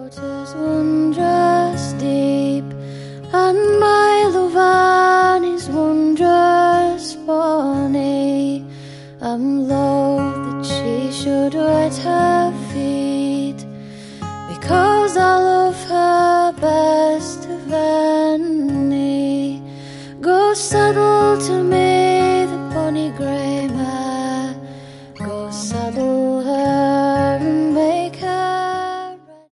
waters wondrous deep, and my love is wondrous bonny. I'm loath that she should wet her feet, because I love her best of any. Go saddle to me